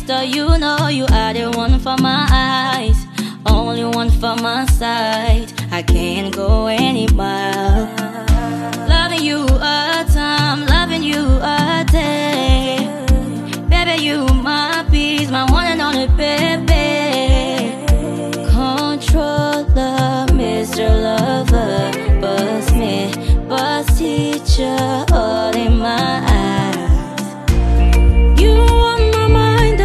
sister, you know you are the one for my eyes, only one for my sight. I can't go any miles.